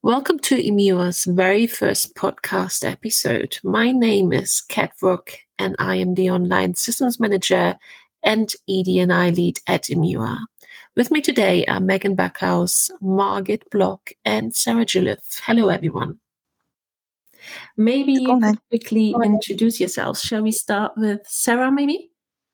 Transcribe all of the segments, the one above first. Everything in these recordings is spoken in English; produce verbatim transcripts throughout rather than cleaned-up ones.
Welcome to Emua's very first podcast episode. My name is Kat Rook, and I am the online systems manager and E D and I lead at Emua. With me today are Megan Backhaus, Margit Block, and Sarah Jilliffe. Hello, everyone. Maybe you could quickly introduce yourselves. Shall we start with Sarah, maybe?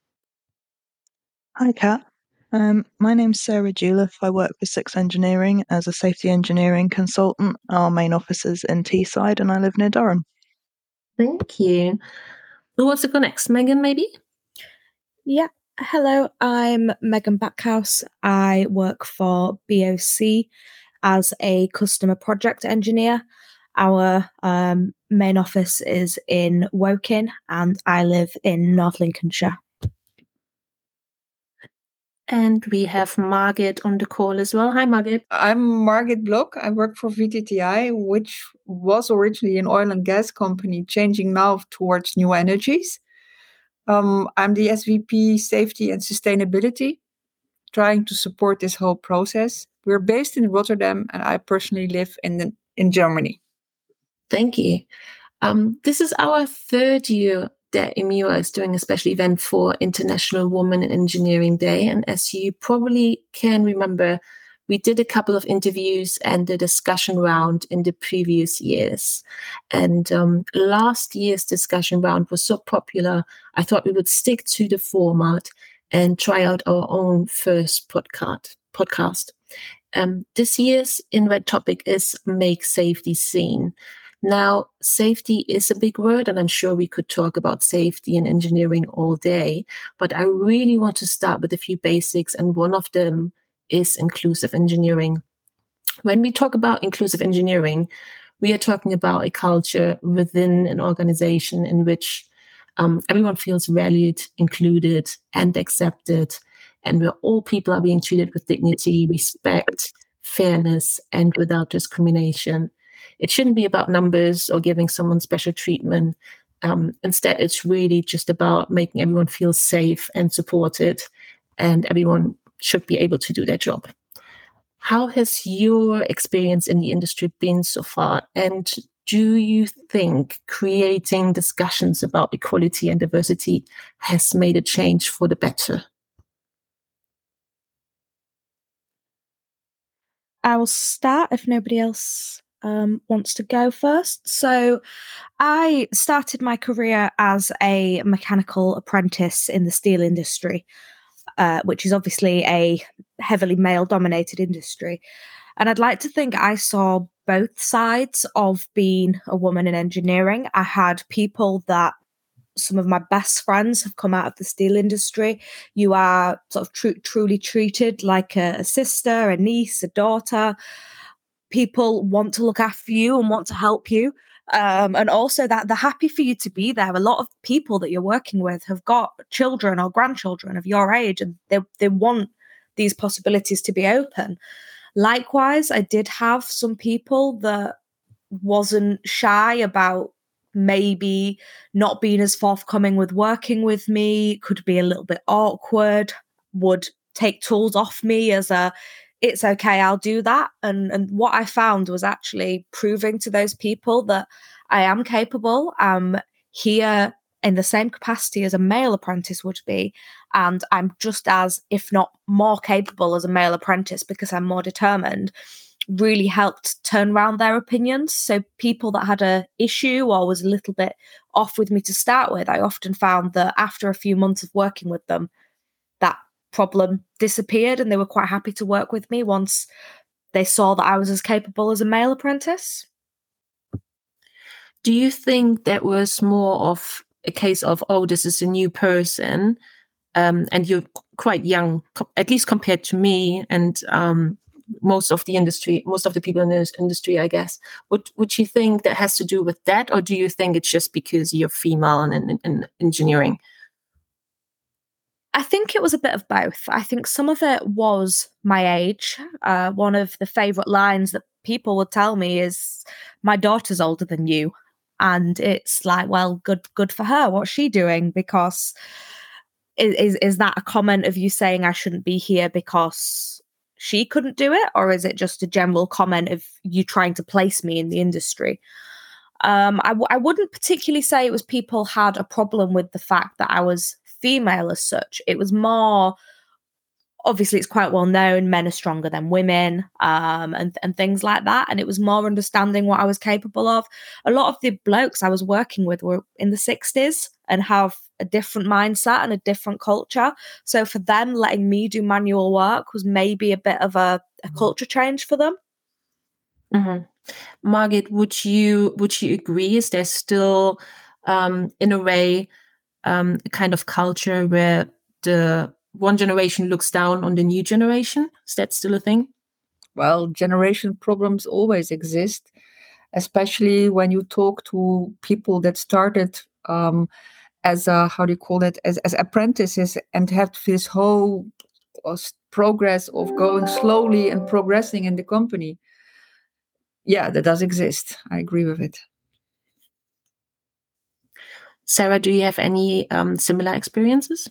Hi, Kat. Um, my name's Sarah Jilliffe. I work for Six Engineering as a safety engineering consultant. Our main office is in Teesside, and I live near Durham. Thank you. Who wants to go next? Megan, maybe? Yeah. Hello, I'm Megan Backhaus. I work for B O C as a customer project engineer. Our um, main office is in Woking, and I live in North Lincolnshire. And we have Margit on the call as well. Hi, Margit. I'm Margit Block. I work for V T T I, which was originally an oil and gas company, changing now towards new energies. Um, I'm the S V P Safety and Sustainability, trying to support this whole process. We're based in Rotterdam, and I personally live in the, in Germany. Thank you. Um, this is our third year that Emua is doing a special event for International Women in Engineering Day. And as you probably can remember, we did a couple of interviews and a discussion round in the previous years. And um, last year's discussion round was so popular, I thought we would stick to the format and try out our own first podcast. podcast. Um, this year's InRed topic is Make Safety Seen. Now, safety is a big word, and I'm sure we could talk about safety and engineering all day, but I really want to start with a few basics, and one of them is inclusive engineering. When we talk about inclusive engineering, we are talking about a culture within an organization in which um, everyone feels valued, included, and accepted, and where all people are being treated with dignity, respect, fairness, and without discrimination. It shouldn't be about numbers or giving someone special treatment. Um, instead, it's really just about making everyone feel safe and supported, and everyone should be able to do their job. How has your experience in the industry been so far? And do you think creating discussions about equality and diversity has made a change for the better? I will start if nobody else um, wants to go first. So I started my career as a mechanical apprentice in the steel industry, uh, which is obviously a heavily male-dominated industry. And I'd like to think I saw both sides of being a woman in engineering. I had people that some of my best friends have come out of the steel industry. You are sort of tr- truly treated like a, a sister, a niece, a daughter. People want to look after you and want to help you. Um, and also that they're happy for you to be there. A lot of people that you're working with have got children or grandchildren of your age, and they, they want these possibilities to be open. Likewise, I did have some people that wasn't shy about maybe not being as forthcoming with working with me, could be a little bit awkward, would take tools off me as a, it's okay, I'll do that. And, and what I found was actually proving to those people that I am capable. I'm here in the same capacity as a male apprentice would be. And I'm just as, if not more capable as a male apprentice because I'm more determined, really helped turn around their opinions. So people that had a issue or was a little bit off with me to start with, I often found that after a few months of working with them, that problem disappeared and they were quite happy to work with me once they saw that I was as capable as a male apprentice. Do you think that was more of a case of, oh, this is a new person, um, and you're quite young, at least compared to me and um, most of the industry, most of the people in this industry, I guess. Would would you think that has to do with that, or do you think it's just because you're female and in, in engineering? I think it was a bit of both. I think some of it was my age. Uh, one of the favourite lines that people would tell me is, "My daughter's older than you," and it's like, well, good, good for her. What's she doing? Because is is that a comment of you saying I shouldn't be here because she couldn't do it, or is it just a general comment of you trying to place me in the industry? Um, I, w- I wouldn't particularly say it was people had a problem with the fact that I was female as such. It was more, obviously it's quite well known, men are stronger than women, um, and, and things like that. And it was more understanding what I was capable of. A lot of the blokes I was working with were in the sixties and have a different mindset and a different culture. So for them, letting me do manual work was maybe a bit of a, a culture change for them. Mm-hmm. Margit, would you would you agree? Is there still, um, in a way, um, a kind of culture where the one generation looks down on the new generation? Is that still a thing? Well, generation problems always exist, especially when you talk to people that started um, as a, how do you call it, as, as apprentices and have this whole uh, progress of going slowly and progressing in the company. Yeah, that does exist. I agree with it. Sarah, do you have any um, similar experiences?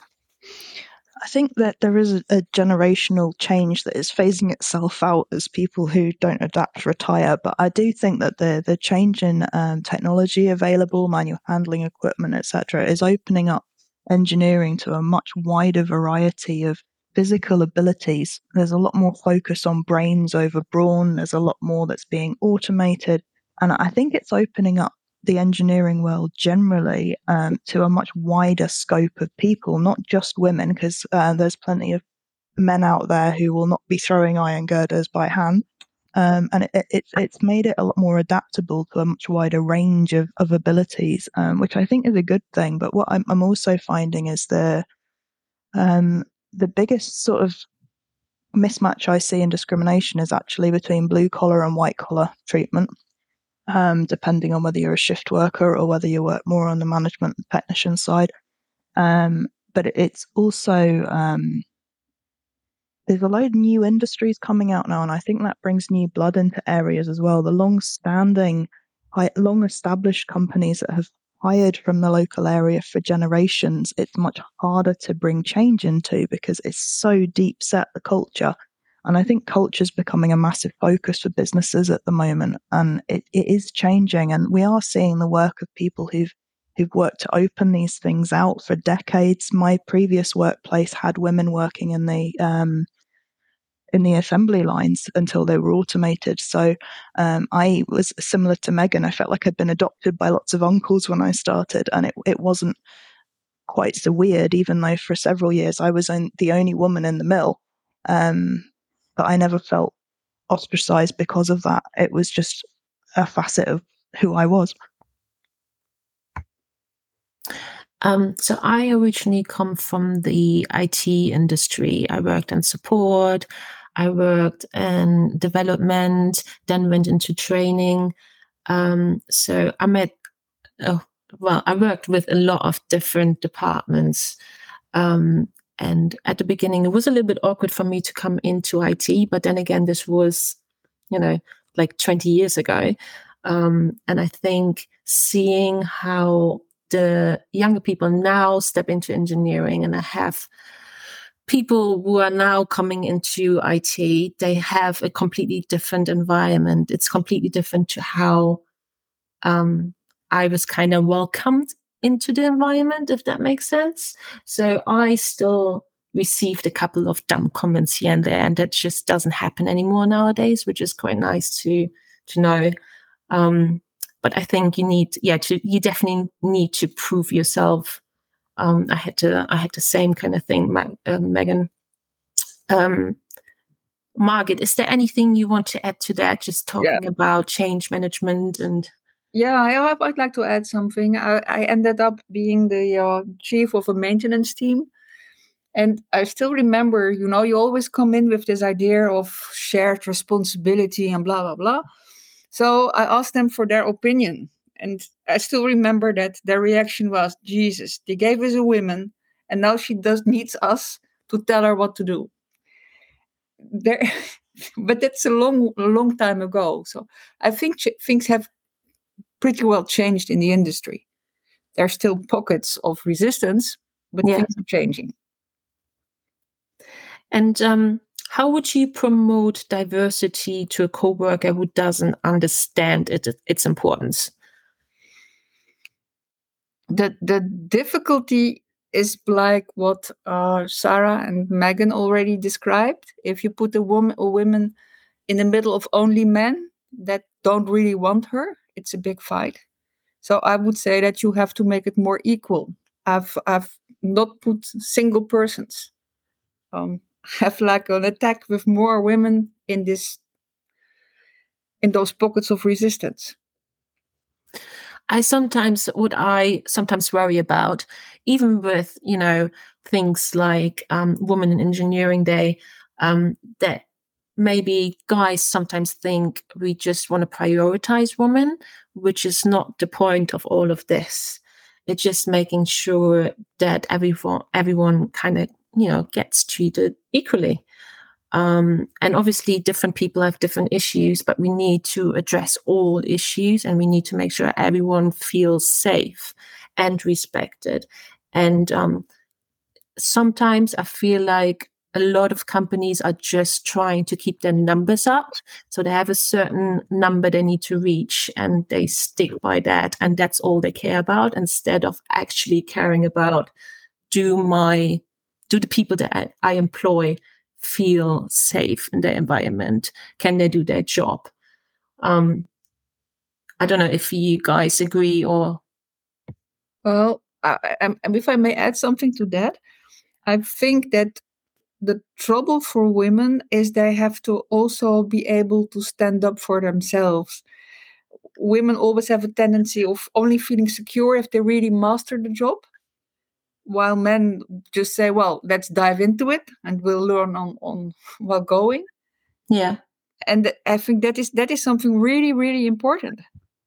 I think that there is a, a generational change that is phasing itself out as people who don't adapt retire. But I do think that the the change in um, technology available, manual handling equipment, et cetera, is opening up engineering to a much wider variety of physical abilities. There's a lot more focus on brains over brawn. There's a lot more that's being automated. And I think it's opening up the engineering world generally um, to a much wider scope of people, not just women, because uh, there's plenty of men out there who will not be throwing iron girders by hand. Um, and it, it, it's made it a lot more adaptable to a much wider range of, of abilities, um, which I think is a good thing. But what I'm, I'm also finding is the um, the biggest sort of mismatch I see in discrimination is actually between blue collar and white collar treatment. Um, depending on whether you're a shift worker or whether you work more on the management and technician side. Um, but it's also, um, there's a load of new industries coming out now, and I think that brings new blood into areas as well. The long-standing, long-established companies that have hired from the local area for generations, it's much harder to bring change into because it's so deep set, the culture. And I think culture is becoming a massive focus for businesses at the moment, and it, it is changing. And we are seeing the work of people who've who've worked to open these things out for decades. My previous workplace had women working in the um, in the assembly lines until they were automated. So um, I was similar to Megan. I felt like I'd been adopted by lots of uncles when I started, and it it wasn't quite so weird, even though for several years I was the only woman in the mill. Um, But I never felt ostracized because of that. It was just a facet of who I was. Um, so I originally come from the I T industry. I worked in support, I worked in development, then went into training. Um, so I met, oh, well, I worked with a lot of different departments. Um, And at the beginning, it was a little bit awkward for me to come into I T. But then again, this was, you know, like twenty years ago. Um, and I think seeing how the younger people now step into engineering, and I have people who are now coming into I T, they have a completely different environment. It's completely different to how um, I was kind of welcomed into the environment, if that makes sense. So I still received a couple of dumb comments here and there, and that just doesn't happen anymore nowadays, which is quite nice to to know. Um, but I think you need, yeah, to you definitely need to prove yourself. Um, I had to, I had the same kind of thing, Mag- uh, Megan. Um, Margit, is there anything you want to add to that? Just talking Yeah. about change management and. Yeah, I, I'd like to add something. I, I ended up being the uh, chief of a maintenance team. And I still remember, you know, you always come in with this idea of shared responsibility and blah, blah, blah. So I asked them for their opinion. And I still remember that their reaction was, Jesus, they gave us a woman, and now she does needs us to tell her what to do. There, but that's a long, a long time ago. So I think ch- things have pretty well changed in the industry. There are still pockets of resistance, but Yeah. things are changing. And um, how would you promote diversity to a coworker who doesn't understand it, its importance? The the difficulty is like what uh, Sarah and Megan already described. If you put a woman or women in the middle of only men that don't really want her, it's a big fight. So I would say that you have to make it more equal. I've I've not put single persons. Um, have like an attack with more women in this in those pockets of resistance. I sometimes, what I sometimes worry about, even with, you know, things like um, Women in Engineering Day, um, that maybe guys sometimes think we just want to prioritize women, which is not the point of all of this. It's just making sure that everyone, everyone kind of, you know, gets treated equally. Um, and obviously different people have different issues, but we need to address all issues, and we need to make sure everyone feels safe and respected. And um, sometimes I feel like a lot of companies are just trying to keep their numbers up. So they have a certain number they need to reach, and they stick by that. And that's all they care about, instead of actually caring about, do my, do the people that I, I employ feel safe in their environment? Can they do their job? Um, I don't know if you guys agree or. Well, I, I, if I may add something to that, I think that the trouble for women is they have to also be able to stand up for themselves. Women always have a tendency of only feeling secure if they really master the job, while men just say, well, let's dive into it and we'll learn on, on while going. Yeah. And I think that is that is something really, really important.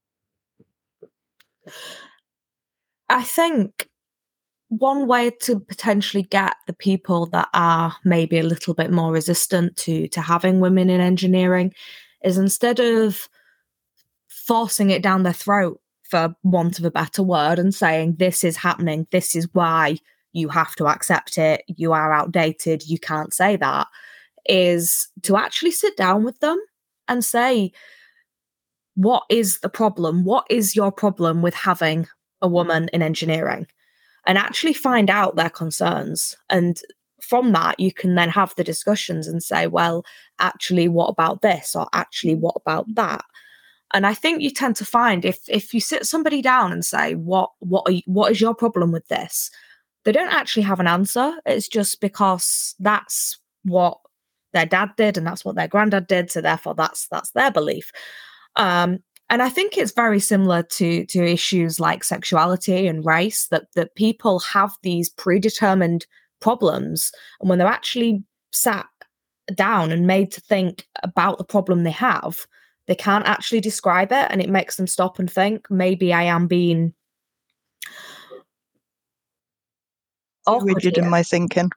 I think one way to potentially get the people that are maybe a little bit more resistant to, to having women in engineering is, instead of forcing it down their throat, for want of a better word, and saying, this is happening, this is why you have to accept it, you are outdated, you can't say that, is to actually sit down with them and say, what is the problem? What is your problem with having a woman in engineering? And actually find out their concerns. And from that, you can then have the discussions and say, well, actually, what about this? Or actually, what about that? And I think you tend to find if if you sit somebody down and say, what what are you, what is your problem with this? They don't actually have an answer. It's just because that's what their dad did and that's what their granddad did. So therefore, that's that's their belief. Um, and I think it's very similar to to issues like sexuality and race, that that people have these predetermined problems, and when they're actually sat down and made to think about the problem they have, they can't actually describe it, and it makes them stop and think, maybe I am being rigid in my thinking.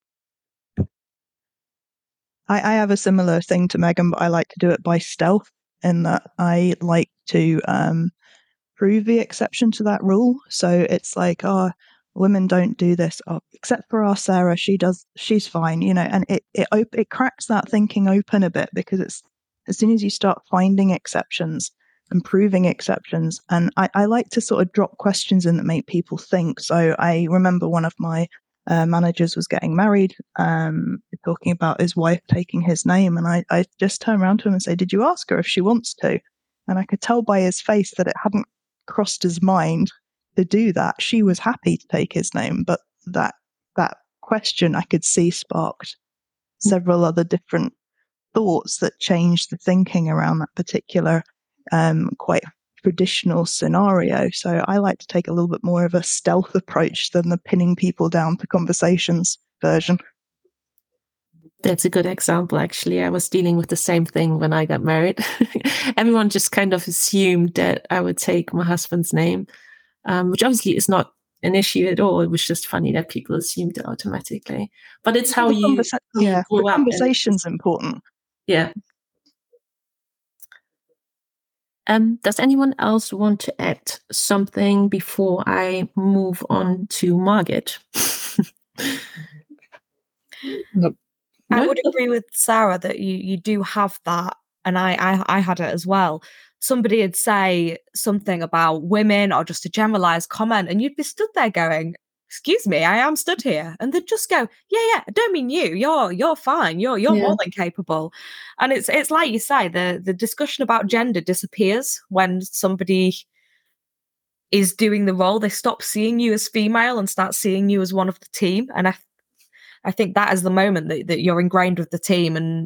I, I have a similar thing to Megan, but I like to do it by stealth, in that I like to um, prove the exception to that rule. So it's like, oh, women don't do this, oh, except for our Sarah, she does, she's fine, you know, and it it op- it cracks that thinking open a bit, because it's, as soon as you start finding exceptions and proving exceptions, and I, I like to sort of drop questions in that make people think. So I remember one of my uh, managers was getting married, um, talking about his wife taking his name, and I, I just turned around to him and say, did you ask her if she wants to? And I could tell by his face that it hadn't crossed his mind to do that. She was happy to take his name, but that that question I could see sparked several other different thoughts that changed the thinking around that particular um, quite traditional scenario. So I like to take a little bit more of a stealth approach than the pinning people down to conversations version. That's a good example, actually. I was dealing with the same thing when I got married. Everyone just kind of assumed that I would take my husband's name, um, which obviously is not an issue at all. It was just funny that people assumed it automatically. But it's how the you, conversa- how yeah, you grew the up. conversation's important. Yeah. Um, does anyone else want to add something before I move on to Margit? No. I would agree with Sarah that you you do have that, and I, I I had it as well. Somebody would say something about women or just a generalized comment, and you'd be stood there going, "Excuse me, I am stood here," and they'd just go, "Yeah, yeah, I don't mean you. You're you're fine. You're you're Yeah. more than capable." And it's it's like you say, the the discussion about gender disappears when somebody is doing the role. They stop seeing you as female and start seeing you as one of the team. And I I think that is the moment that, that you're ingrained with the team and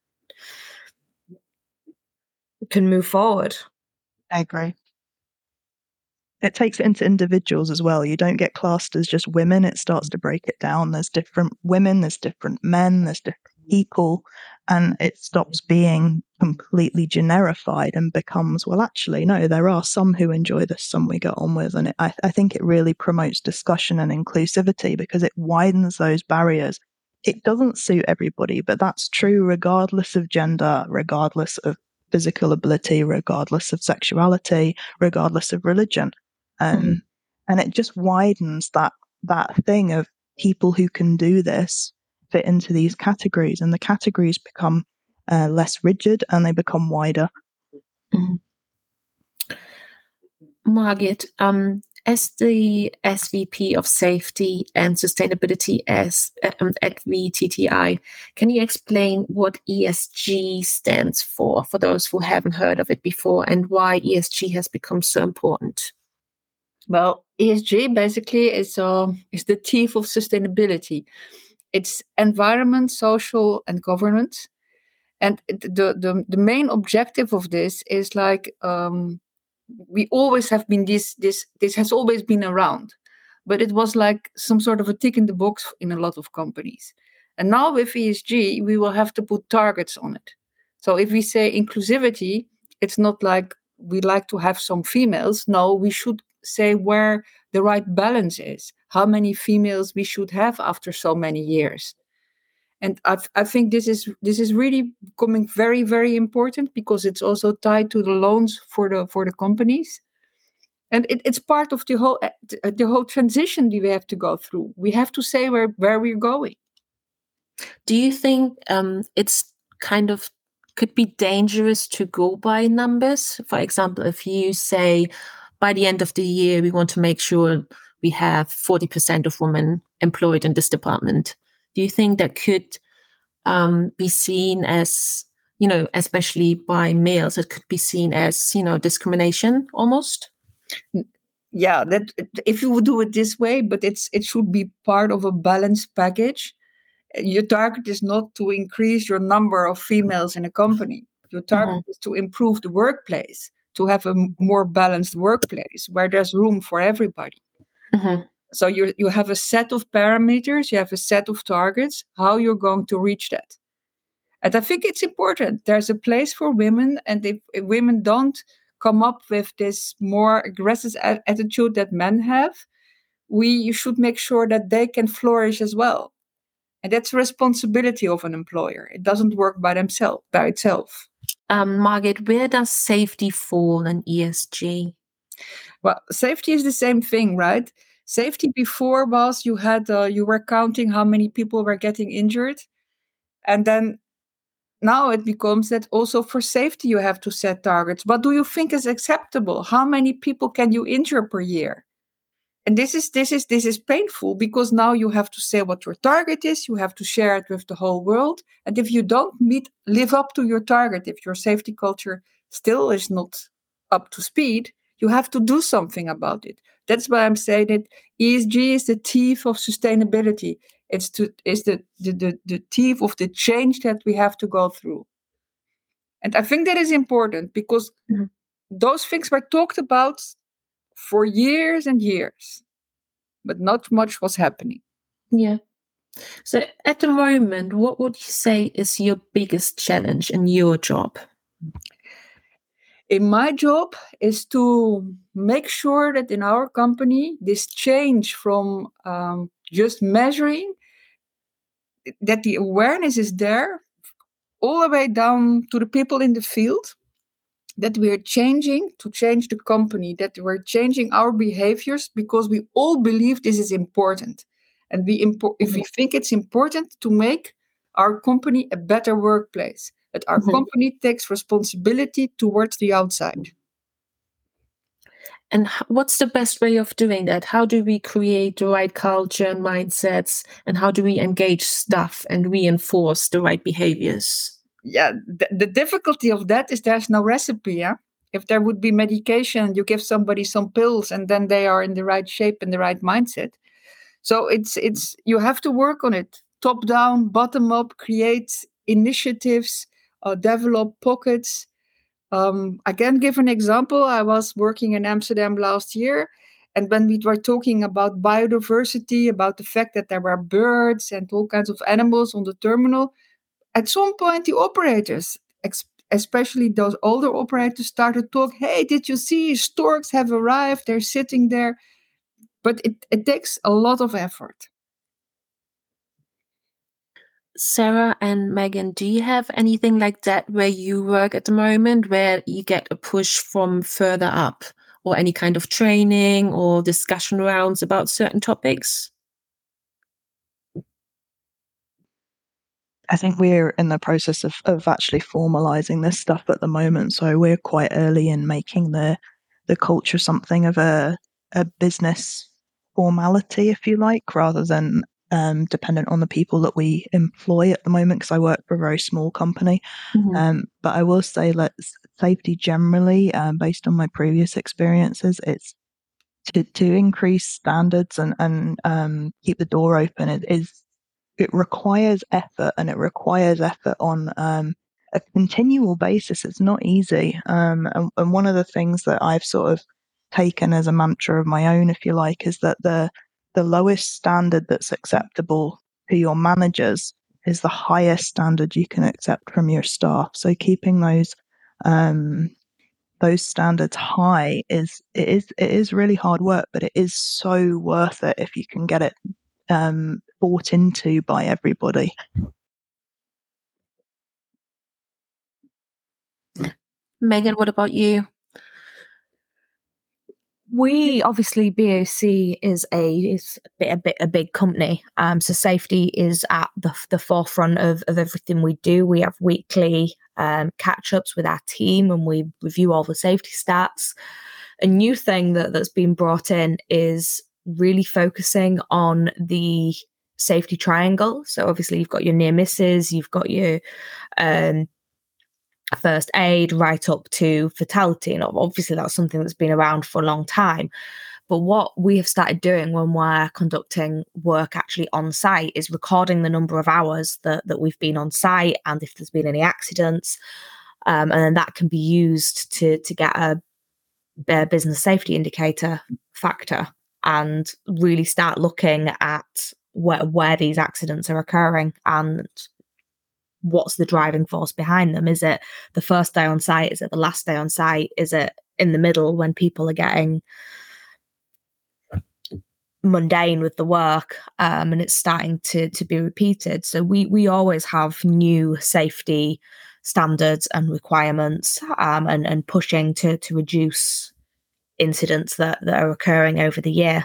can move forward. I agree. It takes it into individuals as well. You don't get classed as just women. It starts to break it down. There's different women, there's different men, there's different people, and it stops being completely generified and becomes, well, actually, no, there are some who enjoy this, some we get on with. And it, I, I think it really promotes discussion and inclusivity because it widens those barriers. It doesn't suit everybody, but that's true regardless of gender, regardless of physical ability, regardless of sexuality, regardless of religion. Um, mm-hmm. And it just widens that that thing of people who can do this fit into these categories, and the categories become uh, less rigid and they become wider. Mm-hmm. Margit, um, as the S V P of Safety and Sustainability as, um, at V T T I, can you explain what E S G stands for, for those who haven't heard of it before, and why E S G has become so important? Well, E S G basically is uh, is the teeth of sustainability. It's environment, social, and governance. And the the, the main objective of this is like um, we always have been this this this has always been around, but it was like some sort of a tick in the box in a lot of companies. And now with E S G, we will have to put targets on it. So if we say inclusivity, it's not like we like to have some females. No, we should say where the right balance is, how many females we should have after so many years. And I, I think this is this is really becoming very, very important because it's also tied to the loans for the for the companies, and it, it's part of the whole the whole transition that we have to go through. We have to say where where we're going. Do you think um, it's kind of could be dangerous to go by numbers? For example, if you say by the end of the year we want to make sure we have forty percent of women employed in this department. Do you think that could um, be seen as, you know, especially by males, it could be seen as, you know, discrimination almost? Yeah, that if you would do it this way, but it's it should be part of a balanced package. Your target is not to increase your number of females in a company. Your target mm-hmm. is to improve the workplace, to have a more balanced workplace where there's room for everybody. Mm-hmm. So you you have a set of parameters, you have a set of targets, how you're going to reach that. And I think it's important. There's a place for women, and if, if women don't come up with this more aggressive a- attitude that men have, we you should make sure that they can flourish as well. And that's the responsibility of an employer. It doesn't work by themselves, by itself. Um, Margit, where does safety fall in E S G? Well, safety is the same thing, right? Safety before was you had uh, you were counting how many people were getting injured, and then now it becomes that also for safety you have to set targets. What do you think is acceptable? How many people can you injure per year? And this is this is this is painful because now you have to say what your target is. You have to share it with the whole world. And if you don't meet live up to your target, if your safety culture still is not up to speed, you have to do something about it. That's why I'm saying that E S G is the teeth of sustainability. It's to is the, the, the, the teeth of the change that we have to go through. And I think that is important because mm-hmm. those things were talked about for years and years, but not much was happening. Yeah. So at the moment, what would you say is your biggest challenge in your job? In my job is to make sure that in our company, this change from um, just measuring, that the awareness is there all the way down to the people in the field, that we are changing to change the company, that we're changing our behaviors because we all believe this is important. And we impo- if we think it's important to make our company a better workplace, that our Mhm. company takes responsibility towards the outside. And h- what's the best way of doing that? How do we create the right culture and mindsets? And how do we engage staff and reinforce the right behaviors? Yeah, the, the difficulty of that is there's no recipe. Yeah? If there would be medication, you give somebody some pills and then they are in the right shape and the right mindset. So it's it's you have to work on it, top down, bottom up, create initiatives, uh, develop pockets. Um, I can give an example. I was working in Amsterdam last year, and when we were talking about biodiversity, about the fact that there were birds and all kinds of animals on the terminal, at some point the operators, ex- especially those older operators, started to talk. Hey, did you see storks have arrived? They're sitting there, but it, it takes a lot of effort. Sarah and Megan, do you have anything like that where you work at the moment, where you get a push from further up, or any kind of training or discussion rounds about certain topics? I think we're in the process of, of actually formalizing this stuff at the moment. So we're quite early in making the the culture something of a a business formality, if you like, rather than um, dependent on the people that we employ at the moment. Because I work for a very small company, Mhm. um, but I will say that safety generally, um, based on my previous experiences, it's to to increase standards and and um, keep the door open. It is it requires effort, and it requires effort on um, a continual basis. It's not easy. Um, and, and one of the things that I've sort of taken as a mantra of my own, if you like, is that the the lowest standard that's acceptable to your managers is the highest standard you can accept from your staff. So keeping those um, those standards high is it is it is really hard work, but it is so worth it if you can get it um, bought into by everybody. Megan, what about you? We obviously B O C is a is a bit a bit a big company, um, so safety is at the the forefront of of everything we do. We have weekly um, catch ups with our team, and we review all the safety stats. A new thing that that's been brought in is really focusing on the safety triangle. So obviously you've got your near misses, you've got your um, first aid, right up to fatality. And obviously that's something that's been around for a long time. But what we have started doing when we're conducting work actually on site is recording the number of hours that, that we've been on site and if there's been any accidents. Um, and then that can be used to, to get a, a business safety indicator factor and really start looking at where, where these accidents are occurring and what's the driving force behind them. Is it the first day on site? Is it the last day on site? Is it in the middle when people are getting mundane with the work um, and it's starting to to be repeated? So we we always have new safety standards and requirements um, and and pushing to to reduce incidents that that are occurring over the year.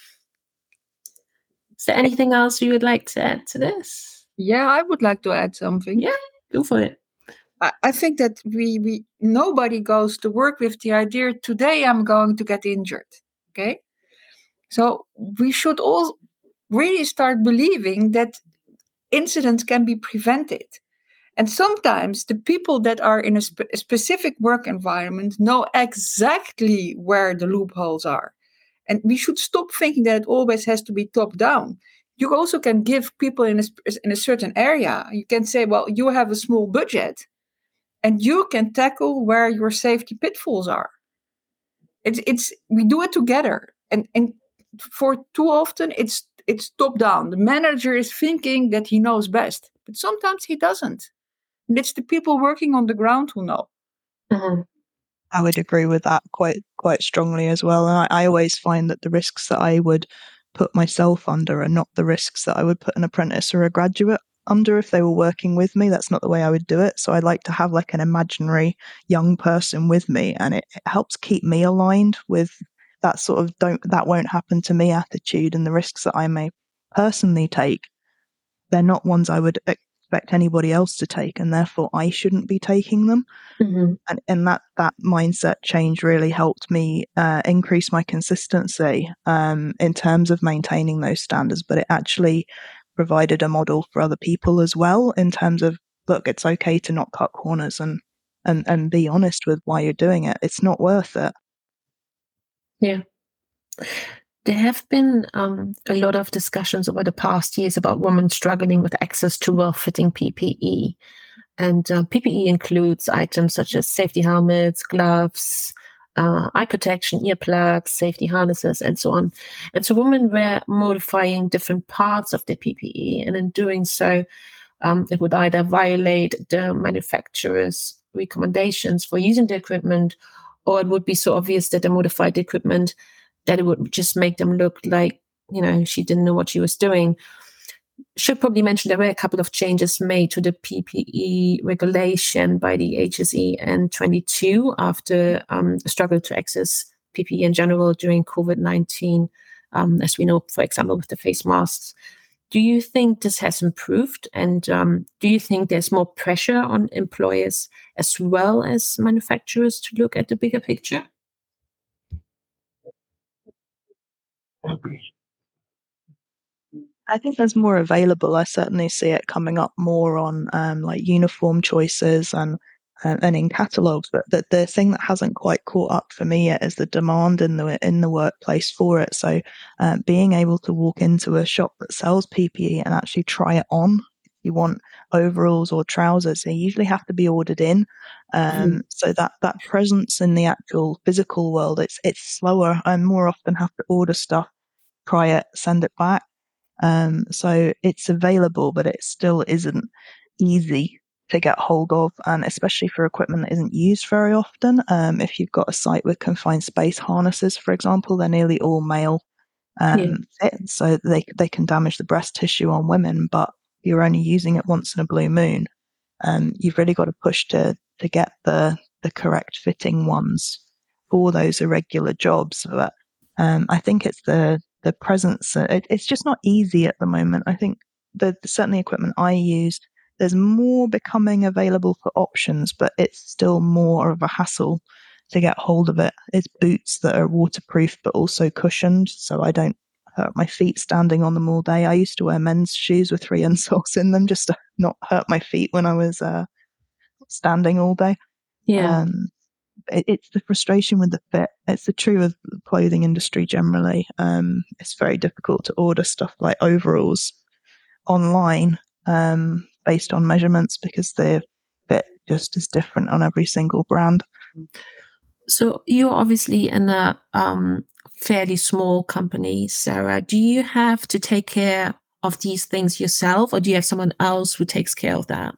Is there anything else you would like to add to this? Yeah, I would like to add something. Yeah, go for it. I, I think that we we nobody goes to work with the idea today I'm going to get injured. Okay, so we should all really start believing that incidents can be prevented. And sometimes the people that are in a, spe- a specific work environment know exactly where the loopholes are. And we should stop thinking that it always has to be top down. You also can give people in a, in a certain area, you can say, well, you have a small budget and you can tackle where your safety pitfalls are. It's, it's we do it together. And, and for too often, it's it's top down. The manager is thinking that he knows best, but sometimes he doesn't. And it's the people working on the ground who know. Mm-hmm. I would agree with that quite quite strongly as well. And I, I always find that the risks that I would put myself under are not the risks that I would put an apprentice or a graduate under if they were working with me. That's not the way I would do it. So I like to have like an imaginary young person with me, and it, it helps keep me aligned with that sort of don't that won't happen to me attitude. And the risks that I may personally take, they're not ones I would expect expect anybody else to take, and therefore I shouldn't be taking them. Mm-hmm. And, and that, that mindset change really helped me uh, increase my consistency um, in terms of maintaining those standards. But it actually provided a model for other people as well, in terms of, look, it's okay to not cut corners, and, and, and be honest with why you're doing it. It's not worth it. Yeah. There have been um, a lot of discussions over the past years about women struggling with access to well-fitting P P E. And uh, P P E includes items such as safety helmets, gloves, uh, eye protection, earplugs, safety harnesses, and so on. And so women were modifying different parts of the P P E. And in doing so, um, it would either violate the manufacturer's recommendations for using the equipment, or it would be so obvious that they modified the equipment that it would just make them look like, you know, she didn't know what she was doing. Should probably mention there were a couple of changes made to the P P E regulation by the H S E in twenty-two after um, a struggle to access P P E in general during COVID nineteen, um, as we know, for example, with the face masks. Do you think this has improved? And um, do you think there's more pressure on employers as well as manufacturers to look at the bigger picture? I think there's more available. I certainly see it coming up more on um, like uniform choices and uh, and in catalogues. But the, the thing that hasn't quite caught up for me yet is the demand in the in the workplace for it. So uh, being able to walk into a shop that sells P P E and actually try it on. If you want overalls or trousers, they usually have to be ordered in. Um, Mm-hmm. So that that presence in the actual physical world, it's it's slower. I more often have to order stuff, try it, send it back. Um, so it's available, but it still isn't easy to get hold of, and especially for equipment that isn't used very often. Um, if you've got a site with confined space harnesses, for example, they're nearly all male um, Yeah. fit, so they they can damage the breast tissue on women, but you're only using it once in a blue moon. Um, you've really got to push to to get the the correct fitting ones for those irregular jobs. But um, I think it's the the presence. uh, It, it's just not easy at the moment. I think the, the certainly equipment I use, there's more becoming available for options, but it's still more of a hassle to get hold of it. It's boots that are waterproof but also cushioned, so I don't hurt my feet standing on them all day. I used to wear men's shoes with three insoles in them just to not hurt my feet when I was uh, standing all day. Yeah. Um, it, it's the frustration with the fit. It's the true of the clothing industry generally. Um, it's very difficult to order stuff like overalls online um, based on measurements because their fit just is different on every single brand. So you're obviously in a um, fairly small company, Sarah. Do you have to take care of these things yourself, or do you have someone else who takes care of that?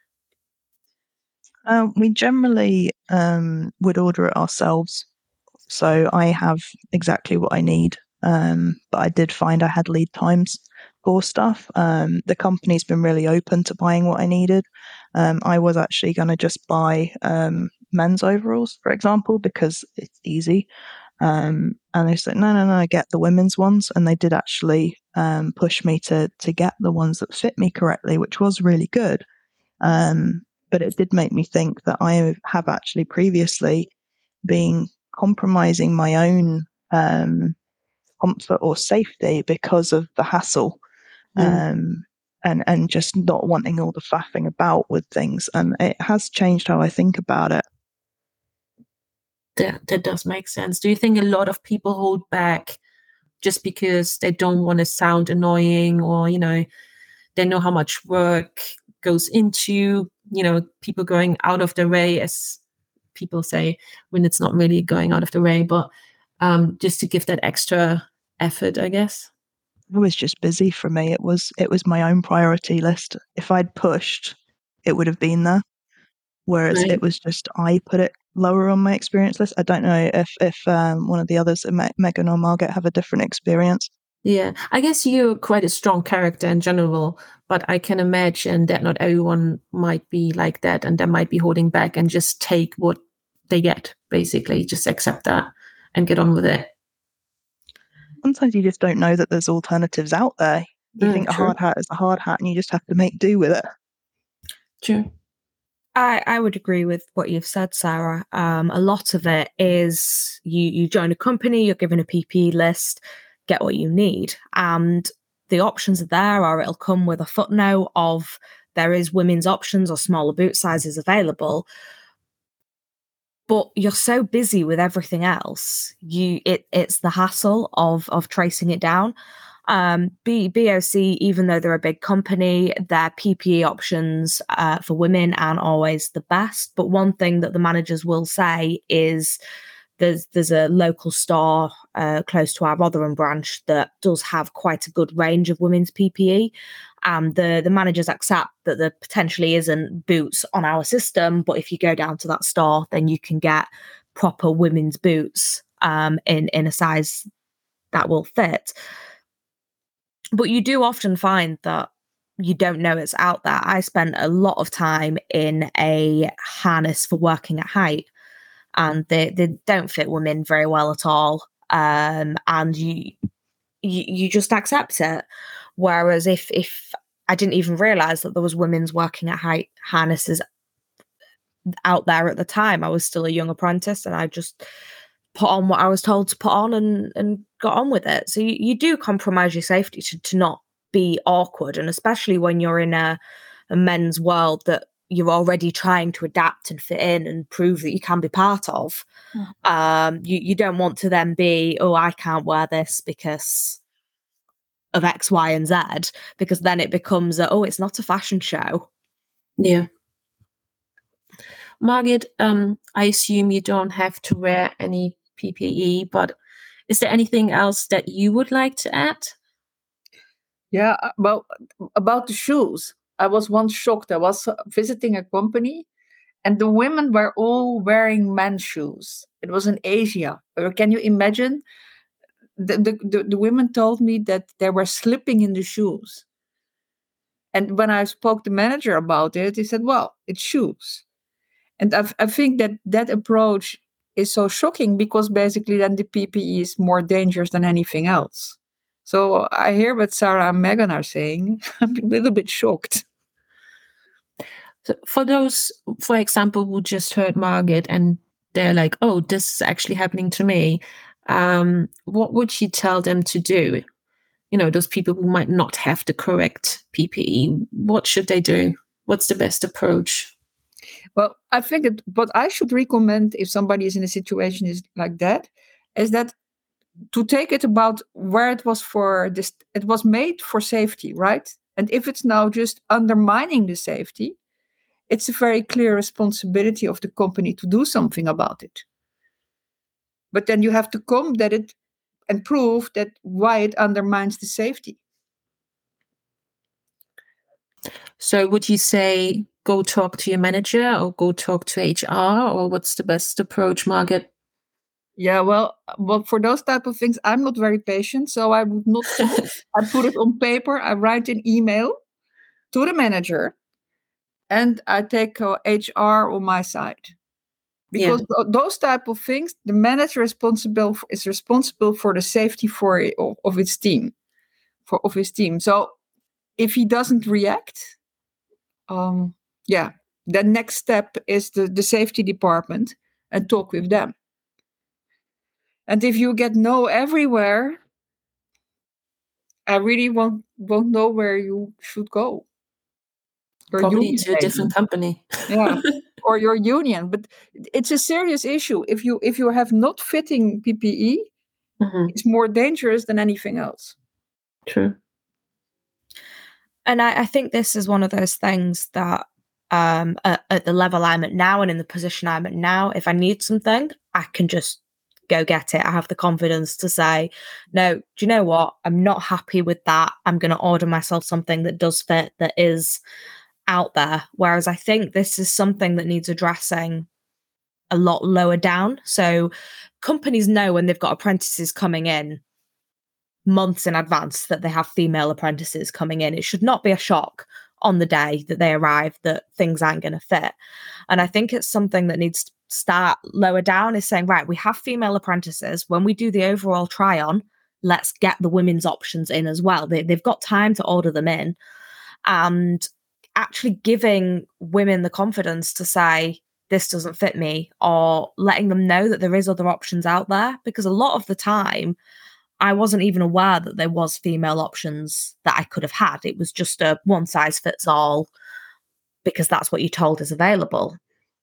Uh, we generally um, would order it ourselves. So I have exactly what I need. Um, but I did find I had lead times for stuff. Um, the company's been really open to buying what I needed. Um, I was actually going to just buy um, men's overalls, for example, because it's easy. Um, and they said, no, no, no, get the women's ones. And they did actually um, push me to to get the ones that fit me correctly, which was really good. Um, but it did make me think that I have actually previously been compromising my own um, comfort or safety because of the hassle Mm. um, and, and just not wanting all the faffing about with things. And it has changed how I think about it. That, that does make sense. Do you think a lot of people hold back just because they don't want to sound annoying, or, you know, they know how much work goes into, you know, people going out of their way, as people say, when it's not really going out of the way, but um, just to give that extra effort, I guess? It was just busy for me. It was it was my own priority list. If I'd pushed, it would have been there. Whereas Right. it was just I put it lower on my experience list. I don't know if if um, one of the others, Me- Megan or Margaret, have a different experience. Yeah, I guess you're quite a strong character in general, but I can imagine that not everyone might be like that, and they might be holding back and just take what they get, basically, just accept that and get on with it. Sometimes you just don't know that there's alternatives out there. You Mm, think a true. hard hat is a hard hat and you just have to make do with it. True. I, I would agree with what you've said, Sarah. Um, a lot of it is you, you join a company, you're given a P P E list, get what you need. And the options are there, or it'll come with a footnote of there is women's options or smaller boot sizes available. But you're so busy with everything else, you it it's the hassle of of tracing it down. Um, B, BOC, even though they're a big company, their P P E options uh, for women aren't always the best. But one thing that the managers will say is there's there's a local store uh, close to our Rotherham branch that does have quite a good range of women's P P E. And the, the managers accept that there potentially isn't boots on our system, but if you go down to that store, then you can get proper women's boots um, in, in a size that will fit. But you do often find that you don't know it's out there. I spent a lot of time in a harness for working at height, and they, they don't fit women very well at all. Um, and you, you you just accept it. Whereas if if I didn't even realise that there was women's working at height harnesses out there at the time, I was still a young apprentice, and I just put on what I was told to put on and, and got on with it. So you, you do compromise your safety to, to not be awkward. And especially when you're in a, a men's world that you're already trying to adapt and fit in and prove that you can be part of. Mm. Um, you, you don't want to then be, oh, I can't wear this because of X, Y, and Z, because then it becomes, a, oh, it's not a fashion show. Yeah. Margit, um, I assume you don't have to wear any P P E, but is there anything else that you would like to add? Yeah, well, about the shoes, I was once shocked. I was visiting a company and the women were all wearing men's shoes. It was in Asia. Or can you imagine? The, the, the, the women told me that they were slipping in the shoes. And when I spoke to the manager about it, he said, well, it's shoes. And I, I think that that approach is so shocking because basically then the P P E is more dangerous than anything else. So I hear what Sarah and Megan are saying. I'm a little bit shocked. So for those, for example, who just heard Margit and they're like, oh, this is actually happening to me. Um, what would you tell them to do? You know, those people who might not have the correct P P E, what should they do? What's the best approach? Well, I think that what I should recommend if somebody is in a situation is like that, is that to take it about where it was for this, it was made for safety, right? And if it's now just undermining the safety, it's a very clear responsibility of the company to do something about it. But then you have to come that it and prove that why it undermines the safety. So would you say go talk to your manager or go talk to H R, or what's the best approach, Margit? Yeah, well, well, for those type of things, I'm not very patient, so I would not. I put it on paper. I write an email to the manager, and I take uh, H R on my side, because yeah. th- those type of things, the manager responsible for, is responsible for the safety for of, of its team, for of his team. So if he doesn't react, um, yeah, the next step is the, the safety department and talk with them. And if you get no everywhere, I really won't won't know where you should go. Your Probably union, to a different company. Yeah, or your union. But it's a serious issue. If you if you have not fitting P P E, mm-hmm. it's more dangerous than anything else. True. And I, I think this is one of those things that um, at, at the level I'm at now and in the position I'm at now, if I need something, I can just go get it. I have the confidence to say, no, do you know what? I'm not happy with that. I'm going to order myself something that does fit, that is out there. Whereas I think this is something that needs addressing a lot lower down. So companies know when they've got apprentices coming in months in advance that they have female apprentices coming in. It should not be a shock on the day that they arrive that things aren't going to fit. And I think it's something that needs to start lower down, is saying, right, we have female apprentices. When we do the overall try on, let's get the women's options in as well. They, they've got time to order them in. And actually giving women the confidence to say, this doesn't fit me, or letting them know that there is other options out there. Because a lot of the time, I wasn't even aware that there was female options that I could have had. It was just a one size fits all because that's what you're told is available.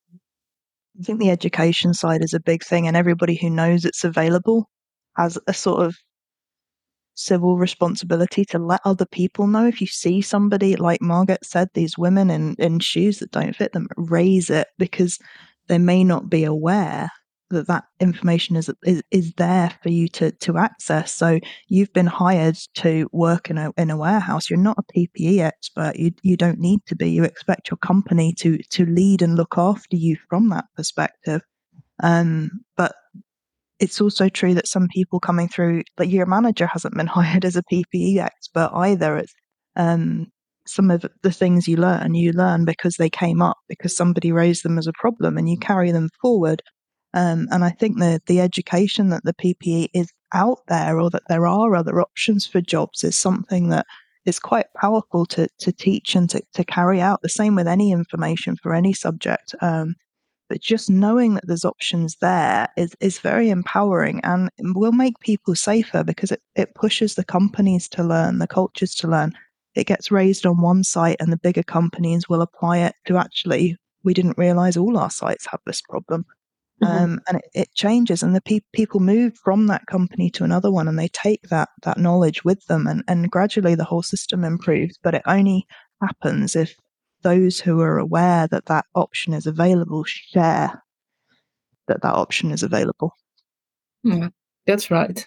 I think the education side is a big thing, and everybody who knows it's available has a sort of civil responsibility to let other people know. If you see somebody, like Margaret said, these women in, in shoes that don't fit them, raise it, because they may not be aware that that information is is, is there for you to to access. So you've been hired to work in a in a warehouse. You're not a P P E expert. You you don't need to be. You expect your company to to lead and look after you from that perspective. Um, but it's also true that some people coming through, like your manager hasn't been hired as a P P E expert either. It's um, some of the things you learn, you learn because they came up, because somebody raised them as a problem, and you carry them forward. Um, and I think the the education that the P P E is out there, or that there are other options for jobs, is something that is quite powerful to to teach and to, to carry out. The same with any information for any subject. Um, but just knowing that there's options there is, is very empowering, and will make people safer, because it, it pushes the companies to learn, the cultures to learn. It gets raised on one site, and the bigger companies will apply it to, actually, we didn't realize all our sites have this problem. Mm-hmm. Um, and it, it changes, and the pe- people move from that company to another one, and they take that that knowledge with them, and, and gradually the whole system improves. But it only happens if those who are aware that that option is available share that that option is available. Yeah, that's right.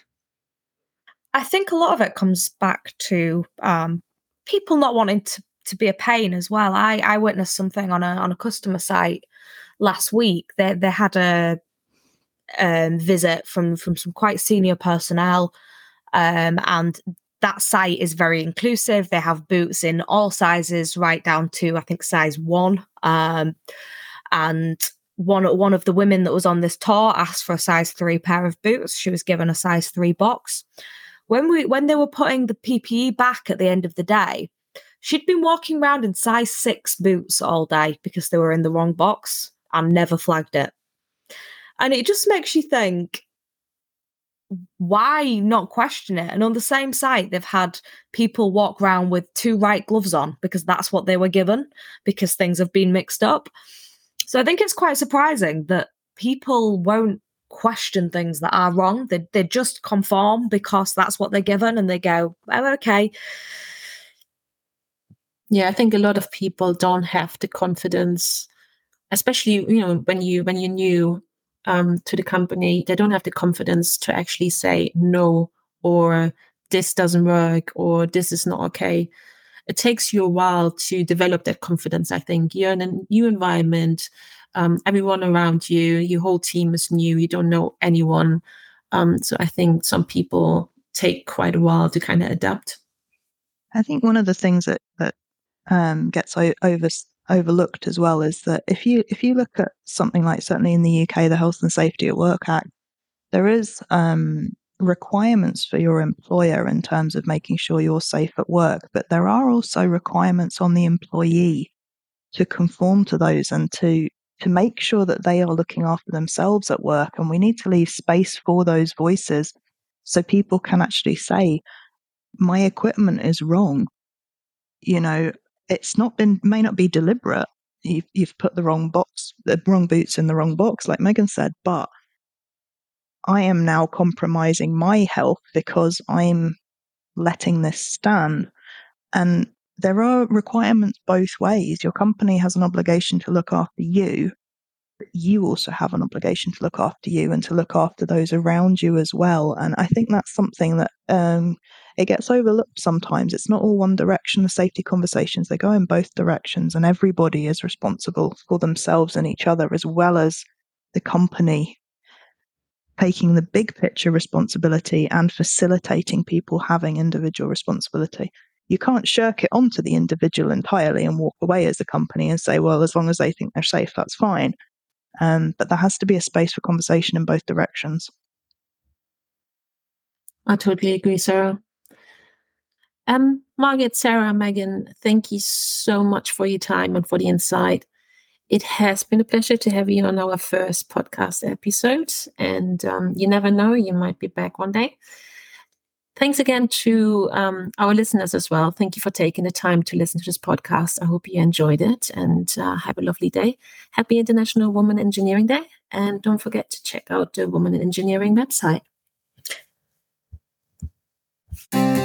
I think a lot of it comes back to um, people not wanting to, to be a pain as well. I, I witnessed something on a on a customer site last week. They they had a um, visit from from some quite senior personnel, um, and that site is very inclusive. They have boots in all sizes, right down to I think size one. Um, and one one of the women that was on this tour asked for a size three pair of boots. She was given a size three box. When we when they were putting the P P E back at the end of the day, she'd been walking around in size six boots all day because they were in the wrong box and never flagged it. And it just makes you think, why not question it? And on the same site, they've had people walk around with two right gloves on because that's what they were given, because things have been mixed up. So I think it's quite surprising that people won't question things that are wrong. They they just conform because that's what they're given, and they go, oh, okay. Yeah, I think a lot of people don't have the confidence, especially, you know, when you when you're new um, to the company, they don't have the confidence to actually say no, or this doesn't work, or this is not okay. It takes you a while to develop that confidence. I think you're in a new environment. Um, everyone around you, your whole team is new. You don't know anyone. Um, so I think some people take quite a while to kind of adapt. I think one of the things that, that um, gets o- over, overlooked as well is that if you if you look at something like, certainly in the U K, the Health and Safety at Work Act, there is um, requirements for your employer in terms of making sure you're safe at work, but there are also requirements on the employee to conform to those, and to to make sure that they are looking after themselves at work. And we need to leave space for those voices, so people can actually say, my equipment is wrong. You know, it's not been, may not be deliberate. You've, you've put the wrong box, the wrong boots in the wrong box, like Megan said, but I am now compromising my health because I'm letting this stand. And there are requirements both ways. Your company has an obligation to look after you, but you also have an obligation to look after you and to look after those around you as well. And I think that's something that um, it gets overlooked sometimes. It's not all one direction. The safety conversations, they go in both directions, and everybody is responsible for themselves and each other, as well as the company taking the big picture responsibility and facilitating people having individual responsibility. You can't shirk it onto the individual entirely and walk away as a company and say, well, as long as they think they're safe, that's fine. Um, but there has to be a space for conversation in both directions. I totally agree, Sarah. Um, Margaret, Sarah, Megan, thank you so much for your time and for the insight. It has been a pleasure to have you on our first podcast episode. And um, you never know, you might be back one day. Thanks again to um, our listeners as well. Thank you for taking the time to listen to this podcast. I hope you enjoyed it and uh, have a lovely day. Happy International Women Engineering Day. And don't forget to check out the Women in Engineering website.